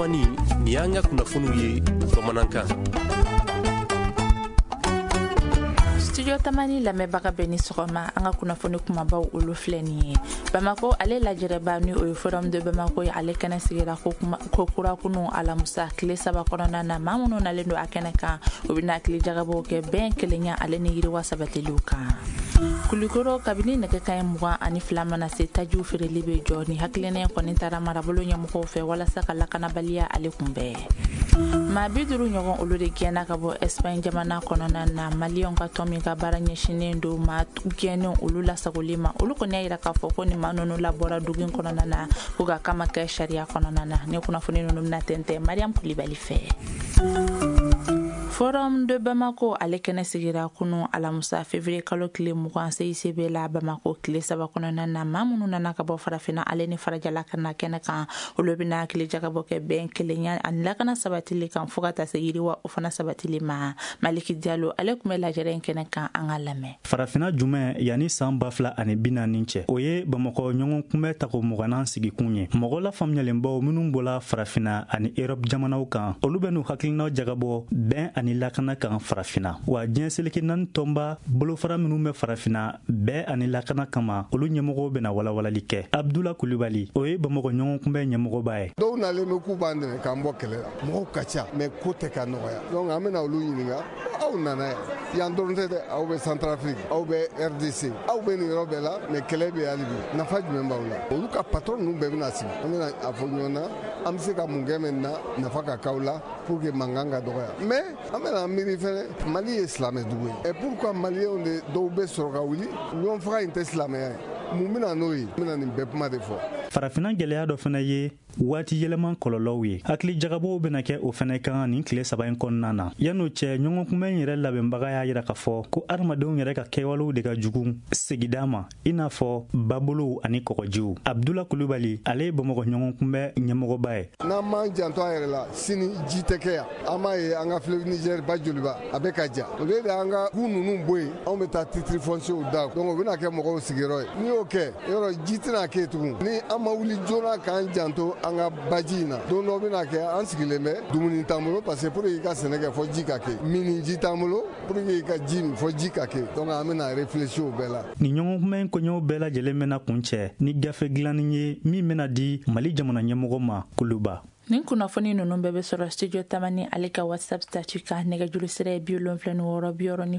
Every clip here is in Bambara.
tamani ni y'an ka kunnafoniw ye bamanankan. Studio Tamani lamɛnbaga bɛɛ ni sɔgɔma an ka kunnafoni kumabaw olu filɛ nin ye. Bamako ale lajɛrɛba ni o ye Forum de Bamako ye ale kɛnɛ sigira ko kurakunu alamusa tile 3 kɔnɔna na maa minnu nalen don a kɛnɛ kan o bɛna hakili jagabɔw kɛ bɛn kelenya ale ni yiriwa sabatiliw kan. Kulikoro kabini nɛgɛ kanɲɛ 22 mana se tajiw feereli bɛ jɔ ni hakilina kɔni taara marabolo ɲɛmɔgɔw fɛ walasa ka lakanabaliya ale kunbɛn. Maa 50 ɲɔgɔn olu de gɛnna ka bɔ Espagne jamana kɔnɔna na Maliyɛnw ka tɔn min ka baara ɲɛsinnen don maa gɛnnen olu lasagoli ma olu kɔni y'a yira k'a fɔ ko ni maa ninnu labɔra dugu in kɔnɔna na ko ka kama kɛ sariya kɔnɔna na ni kunnafoni ninnu bɛna tɛntɛn Mariam Kulibali fɛ. Forum de Bamako ale kɛnɛ sigira kunu alamusa février kalo tile 20 CICB la Bamako tile 3 kɔnɔna na maa minnu nana ka bɔ farafina ale ni farajala kana kɛnɛ kan olu bɛna hakili jagabɔ kɛ bɛn kelenya ani lakana sabatili kan fo ka taa se yiriwa o fana sabatili ma. Maliki Diallo ale kun bɛ lajɛrɛ kɛnɛ kan an ka lamɛn. Farafina jumɛn yani san 2040 cɛ o ye Bamakɔ ɲɔgɔn kunbɛ tago muganan sigikun ye. Mɔgɔ la faamuyalenbaw minnu bɔla farafina ani Europe jamanaw kan olu bɛ n'u hakilinaw jagabɔ bɛn ani lakana kan farafina wa diɲɛ seleke naani tɔnba bolofara minnu bɛ farafina bɛɛ ani lakana kama olu ɲɛmɔgɔw bɛna walawalali kɛ. Abdula Kulibali o ye Bamakɔ ɲɔgɔn kunbɛ ɲɛmɔgɔba ye. Dɔw nalen bɛ k'u b'an dɛmɛ k'an bɔ kɛlɛ la mɔgɔw ka ca mais ko tɛ ka nɔgɔya donc an bɛna olu ɲininka aw nana yan dɔrɔn tɛ dɛ aw bɛ Centrafrique aw bɛ RDC aw bɛ nin yɔrɔ bɛɛ la mais kɛlɛ bɛ hali bi nafa jumɛn b'aw la olu ka patron ninnu bɛɛ bɛna sigi an bɛna a fɔ ɲɔgɔn na an bɛ se ka mun kɛ maintenant nafa ka k'aw la pour que mankan ka dɔgɔya mais an bɛna miiri fɛnɛ Mali ye silamɛ dugu ye et pourquoi Maliyɛnw de dɔw bɛ sɔrɔ ka wuli ɲɔgɔn faga in tɛ silamɛya ye mun bɛna n'o ye n bɛna nin bɛɛ kuma de fɔ. Farafina gɛlɛya dɔ fana ye waati yɛlɛman kɔlɔlɔw ye hakili jagabɔw bɛna kɛ o fana kan nin tile 3 in kɔnɔna na yan'o cɛ ɲɔgɔn kunbɛn yɛrɛ labɛnbaga y'a yira k'a fɔ ko adamadenw yɛrɛ ka kɛwalew de ka jugu sigida ma i n'a fɔ babolow ani kɔgɔjiw. Abdula Kulibali ale ye Bamakɔ ɲɔgɔn kunbɛn ɲɛmɔgɔba ye. N'an m'an janto a yɛrɛ la sini ji tɛ kɛ yan an b'a ye an ka fleuve Niger ba joliba a bɛ ka ja o lieu de an ka ku ninnu bɔ yen anw bɛ taa titre foncier da donc o bɛna kɛ mɔgɔw sigiyɔrɔ ye n'i y'o kɛ yɔrɔ ji tɛna kɛ tugun ni an ma wuli joona k'an janto an ka baji in na don dɔ bɛna kɛ an sigilen bɛ dumuni t'an bolo parce que pour que i ka sɛnɛ kɛ fɔ ji ka kɛ mini ji t'an bolo pour que i ka ji min fɔ ji ka kɛ donc an bɛna réfléchir o bɛɛ la. Ni ɲɔgɔn kunbɛn kɔɲɔw bɛɛ lajɛlen bɛna kun cɛ ni gafe dilanni ye min bɛna di Mali jamana ɲɛmɔgɔ ma Kuluba. Nin kunnafoni ninnu bɛɛ bɛ sɔrɔ Studio Tamani ale ka WhatsApp statut kan nɛgɛjuru sira ye 76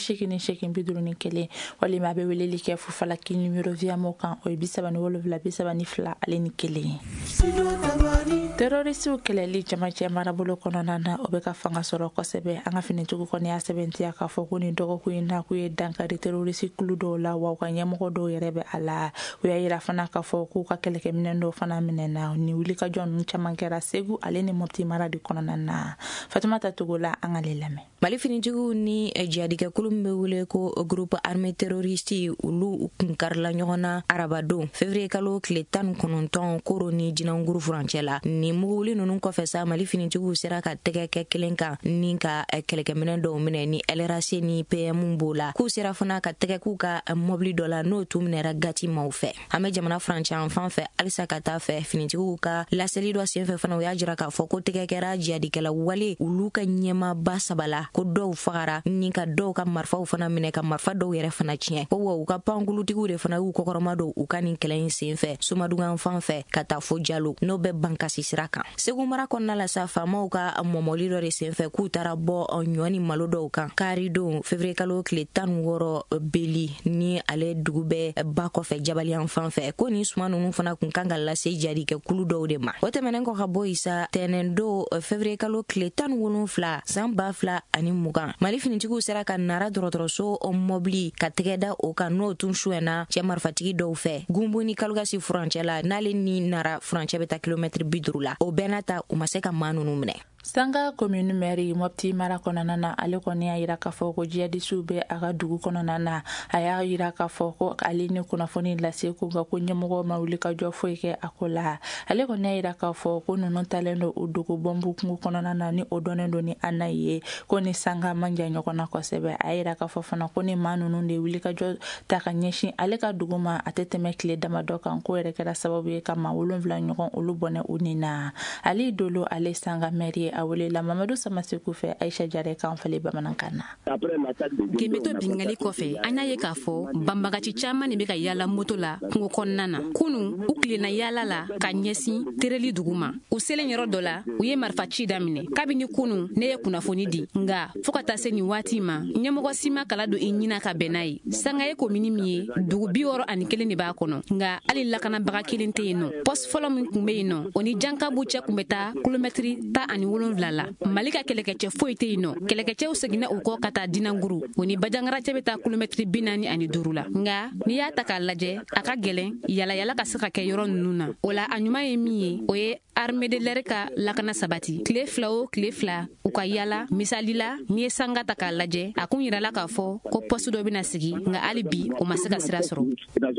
62 80 51 walima a bɛ weleli kɛ Fufalaki numéro VMO kan o ye 37 32 ale ni 1. Terrorisiw kɛlɛli jamacɛ marabolo kɔnɔna na o bɛ ka fanga sɔrɔ kosɛbɛ an ka finitigiw kɔni y'a sɛbɛntiya k'a fɔ ko nin dɔgɔkun in na k'u ye dankari terrorisi kulu dɔw la wa u ka ɲɛmɔgɔ dɔw yɛrɛ bɛ a la u y'a yira fana k'a fɔ k'u ka kɛlɛkɛminɛ dɔw fana minɛna ni wulikajɔ ninnu caman kɛra Segu ale ni Mopti mara de kɔnɔna na. Fatumata Togola an ka le lamɛn. Mali finitigiw ni jihadikɛkulu min bɛ wele ko groupe armé terroriste olu kun karila ɲɔgɔn na arabadon février kalo tile 19 koro ni jinanguru furancɛ la ni muguli ninnu kɔfɛ sa Mali finitigiw sera ka tɛgɛ kɛ kelen kan ni ka kɛlɛkɛminɛ dɔw minɛ ni LRAC ni PM b'o la k'u sera fana ka tɛgɛ k'u ka mobili dɔ la n'o tun minɛra gati maaw fɛ an bɛ jamana furancɛ an fan fɛ halisa ka taa fɛ finitigiw ka laseli dɔ senfɛ fana u y'a jira k'a fɔ ko tɛgɛ kɛra jihadikɛla wale olu ka ɲɛmaaba sabala ko dɔw fagara ni ka dɔw ka marifaw fana minɛ ka marifa dɔw yɛrɛ fana tiɲɛ ko wa u ka pankulutigiw de fana y'u kɔkɔrɔma don u ka nin kɛlɛ in senfɛ Somadugan fan fɛ ka taa fo Jalo n'o bɛ bankasi sira kan Segu mara kɔnɔna la sa faamaw ka mɔmɔli dɔ de senfɛ k'u taara bɔ ɲɔ ni malo dɔw kan kari don février kalo tile 16 beli ni ale dugu bɛ ba kɔfɛ Jabaliyan fan fɛ ko ni suma ninnu fana kun kan ka lase jihadikɛkulu dɔw de ma o tɛmɛnen kɔ ka bɔ isa tɛnɛn do février kalo tile 17 san 2020 Mali finitigiw sera ka nara dɔgɔtɔrɔso mɔbili ka tɛgɛ da o kan n'o tun suɛna cɛ marifatigi dɔw fɛ Gumbu ni Kalugasi furancɛ la n'ale ni nara furancɛ bɛ taa kilomètre 50 la o bɛɛ n'a ta u ma se ka maa ninnu minɛ Sanga commune maire Mopti mara kɔnɔna na ale kɔni y'a yira k'a fɔ ko jihadisiw bɛ a ka dugu kɔnɔna na a y'a yira k'a fɔ ko ale ni kunnafoni lase ko nka ko ɲɛmɔgɔ ma wuli ka jɔ foyi kɛ a ko la ale kɔni y'a yira k'a fɔ ko ninnu talen don o dogo bɔnbu kungo kɔnɔna na ni o dɔnnen don ni an na ye ko ni sanga man jan ɲɔgɔn na kosɛbɛ a y'a yira k'a fɔ fana ko ni maa ninnu de wuli ka jɔ ta ka ɲɛsin ale ka dugu ma a tɛ tɛmɛ tile damadɔ kan ko yɛrɛ kɛra sababu ye ka maa 7 ɲɔgɔn olu bɔnɛ u ni na ale dolo ale sanga maire a welela Mamadou Samaseku fɛ Aisha Jare kan fale bamanankan na. Gemeto bingali kɔfɛ an y'a ye k'a fɔ banbagaci caman de bɛ ka yala moto la kungo kɔnɔna na kunu u tilenna yala la ka ɲɛsin tereli dugu ma u selen yɔrɔ dɔ la u ye marifa ci daminɛ kabini kunu ne ye kunnafoni di nga fo ka taa se nin waati ma ɲɛmɔgɔ si ma kala don i ɲina ka bɛn n'a ye sanga ye komini min ye dugu 61 de b'a kɔnɔ nga hali lakanabaga kelen tɛ yen nɔ poste fɔlɔ min tun bɛ yen nɔ o ni jankabu cɛ kun bɛ taa kilomɛtiri 17 la Mali ka kɛlɛkɛcɛ foyi tɛ yen nɔ kɛlɛkɛcɛw seginna u kɔ ka taa Dinanguru o ni Bajangara cɛ bɛ taa kilomɛtiri 45 la nga n'i y'a ta k'a lajɛ a ka gɛlɛn yalayala ka se ka kɛ yɔrɔ ninnu na o la a ɲuman ye min ye o ye armée de l'air ka lakana sabati tile 2 o tile 2 u ka yala misali la n'i ye sanga ta k'a lajɛ a kun yirala k'a fɔ ko poste dɔ bɛna sigi nga hali bi o ma se ka sira sɔrɔ.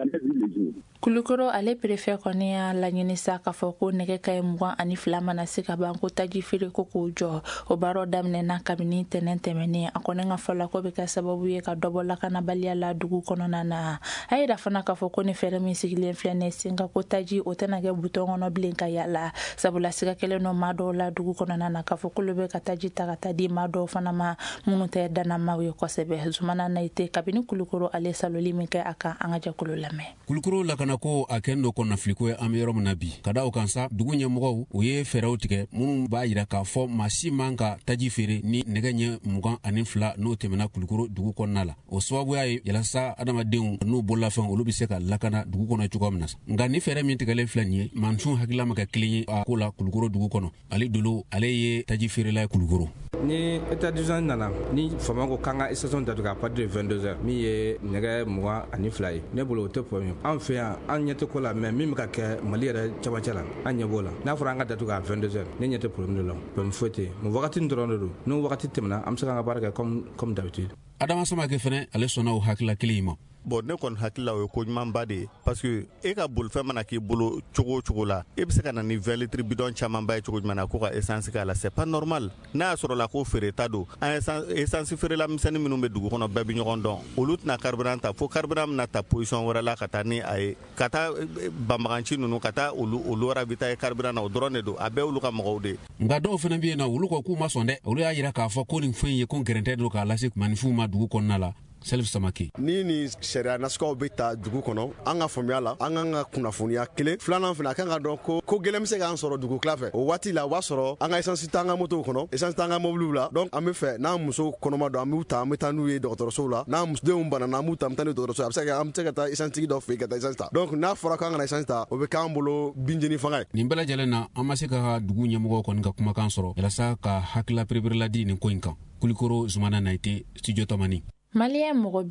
Kulukoro ale préfet kɔni y'a laɲini sa k'a fɔ ko nɛgɛ kaɲɛ 22 mana se ka ban ko taji feere ko k'o jɔ o baaraw daminɛna kabini tɛnɛn tɛmɛnen a kɔni ka fɔla ko bɛ kɛ sababu ye ka dɔbɔ lakanabaliya la dugu kɔnɔna na a yira fana k'a fɔ ko ni fɛɛrɛ min sigilen filɛ ne sen ka ko taji o tɛna kɛ butɔn kɔnɔ bilen ka yala sabula siga kelen no maa dɔw la dugu kɔnɔna na k'a fɔ k'olu bɛ ka taji ta ka taa di maa dɔw fana ma minnu tɛ danamaw ye kosɛbɛ Zumana Nayite kabini Kulukoro ale saloli min kɛ a kan an ka jɛkulu lamɛn. Kulukoro lakana ko a kɛn do kɔnɔfiliko ye an bɛ yɔrɔ min na bi ka da o kan sa dugu ɲɛmɔgɔw u ye fɛɛrɛw tigɛ minnu b'a yira k'a fɔ maa si man ka taji feere ni nɛgɛ ɲɛ 22 n'o tɛmɛna Kulukoro dugu kɔnɔna la o sababuya ye yalasa adamadenw n'u bololafɛn olu bɛ se ka lakana dugu kɔnɔ cogoya min na nka ni fɛɛrɛ min tigɛlen filɛ nin ye mansun hakilila ma kɛ kelen ye a ko la Kulukoro dugu kɔnɔ ale dolo ale ye taji feerela ye Kulukoro. Ni état d'urgence nana ni fama ko kanga station datugu à partir de 22h min ye nɛgɛ 22 ye ne bolo o tɛ problème an fɛ yan an ɲɛ tɛ ko la mais min bɛ ka kɛ Mali yɛrɛ camancɛ la an ɲɛ b'o la n'a fɔra an ka datugu à 22h ne ɲɛ tɛ problème de la problème foyi tɛ yen wagati dɔrɔn de don n'o wagati tɛmɛna an bɛ se k'an ka baara kɛ comme d'habitude. Adama Samake fɛnɛ ale sɔnna o hakilila kelen ma. Bon ne kɔni hakilila o ye ko ɲumanba de ye parce que e ka bolifɛn mana k'i bolo cogo o cogo la e bɛ se ka na ni 20 litres bidon camanba ye cogo jumɛn na ko ka essence k'a la c'est pas normal n'a y'a sɔrɔ la ko feereta don an essence feerela misɛnnin minnu bɛ dugu kɔnɔ bɛɛ bɛ ɲɔgɔn dɔn olu tɛna carburant ta fo carburant bɛna ta position wɛrɛ la ka taa ni a ye ka taa banbaganci ninnu ka taa olu wɛrɛ bɛ taa ye carburant na o dɔrɔn de don a bɛɛ olu ka mɔgɔw de ye. Nka dɔw fana bɛ yen na olu ko k'u ma sɔn dɛ olu y'a yira k'a fɔ ko nin fɛn ye ko gɛrɛntɛ don k'a lase manifinw ma dugu kɔnɔna la. Salif Samake ni sariya nasikaw bɛ ta dugu kɔnɔ an ka faamuya la an kan ka kunnafoniya kelen filanan fana kan ka dɔn ko gɛlɛn bɛ se k'an sɔrɔ dugu tila fɛ o waati la o b'a sɔrɔ an ka essence t'an ka motow kɔnɔ essence t'an ka mobiliw la donc an bɛ fɛ n'an muso kɔnɔma don an b'u ta an bɛ taa n'u ye dɔgɔtɔrɔsow la n'an denw banana an b'u ta an bɛ taa n'u ye dɔgɔtɔrɔso a bɛ se ka an bɛ se ka taa essence tigi dɔ fɛ yen ka taa essence ta donc n'a fɔra k'an kana essence ta o bɛ k'an bolo binjeni fanga ye. Nin bɛɛ lajɛlen na an ma se ka dugu ɲɛmɔgɔw kɔni ka kumakan sɔrɔ yalasa ka hakilila pereperela di nin ko in kan. Kulukoro Zumana Nayite Studio Tamani. Maliyɛn mɔgɔ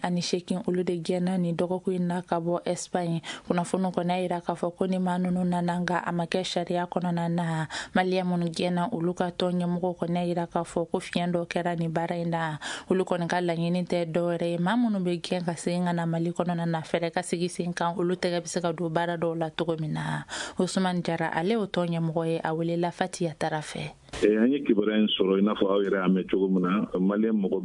48 olu de gɛnna ni dɔgɔkun in na ka bɔ Espagne kunnafoni kɔni y'a yira k'a fɔ ko ni maa ninnu nana nka a ma kɛ sariya kɔnɔna na maliyɛn minnu gɛnna olu ka tɔn ɲɛmɔgɔ kɔni y'a yira k'a fɔ ko fiɲɛ dɔ kɛra nin baara in na olu kɔni ka laɲini tɛ dɔwɛrɛ ye maa minnu bɛ gɛn ka segin ka na Mali kɔnɔna na fɛɛrɛ ka sigi sen kan olu tɛgɛ bɛ se ka don baara dɔw la cogo min na Ousmane Jara ale o tɔn ɲɛmɔgɔ ye a welela Fatiya Tara fɛ. An ye kibaruya in sɔrɔ i n'a fɔ aw yɛrɛ y'a mɛn cogo min na maliyɛn mɔgɔ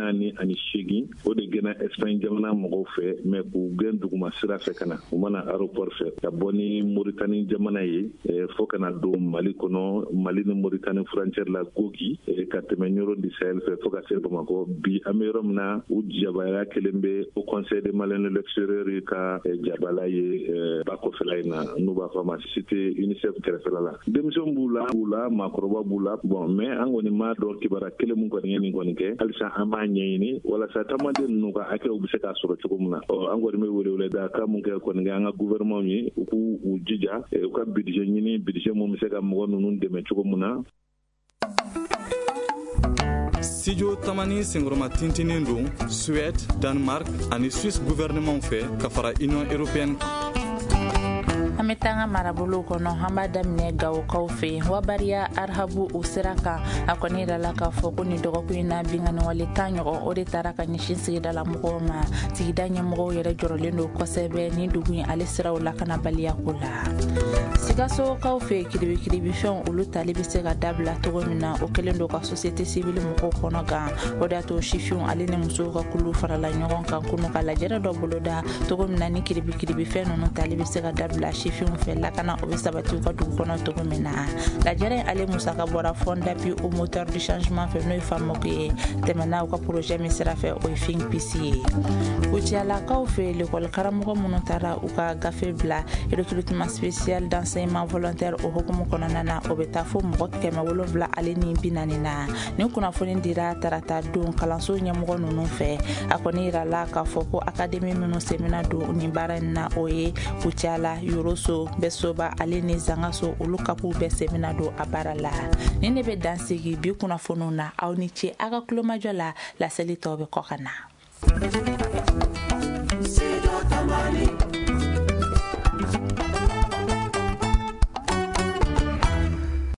48 o de gɛnna Espagne jamana mɔgɔw fɛ mais k'u gɛn duguma sira fɛ ka na u mana aéroport fɛ ka bɔ ni Mauritanie jamana ye fo ka na don Mali kɔnɔ Mali ni Mauritanie frontière la Gogi ka tɛmɛ Nioro du Sahel fɛ fo ka se Bamako bi an bɛ yɔrɔ min na u jabaya kelen bɛ au conseil des Maliens de l'extérieur ka jabala ye ba kɔfɛla in na n'u b'a fɔ ma cité UNICEF kɛrɛfɛla la denmisɛnw b'u la maakɔrɔba b'u la bon mais an kɔni m'a dɔn kibaruya kelen mun kɔni ye nin kɔni kɛ halisa an b'a ɲɛɲini walasa taamaden ninnu ka hakɛw bɛ se k'a sɔrɔ cogo min na an kɔni bɛ wele da ka mun kɛ kɔni kɛ an ka gouvernement ye u k'u jija u ka budget ɲini budget mun bɛ se ka mɔgɔ ninnu dɛmɛ cogo min na. Studio Tamani sengoroma tintinin don Suède, Danemark ani Suisse gouvernement fɛ ka fara Union européenne. me tanga marabolo kono hamba damne gawo kawfe wabaria arhabu usiraka akoni dala ka foko ni dogo kuina bingani wale tanyo o de taraka ni shinsi dala mugoma tigidanya mugo yere jorolendo kosebe ni dugu ale sira wala kana baliya kula sigaso kawfe kiribi fion ulu talibi sega dabla togo mina o kelendo ka société civile mugo kono ga odato shifion ale ne muso ka kulu farala nyogon kan kuno kala jere do boloda togo mina ni kiribi feno no talibi sega dabla shifion fe la kana o sabati ka dugu kono togo mina la jere ale musa ka bora fonda puis au moteur de changement fait no famo ke temana ko projet misra fait o fin pc utiala ka fait l'école karamugo monotara ou ka gafe bla et recrutement spécial d'enseignement volontaire au hokumu konana obeta fo mo kema wolo bla ale ni binanina ni kuna foni dira tarata don kalanso nyamugo nunu fe akoni la ka foko académie meno semina do ni barana oye utiala yoroso besoba ale ni zangaso ulukapu be semina do abarala nene be dansigi bi kuna fonona awniche aga klomajola la selito be kokana.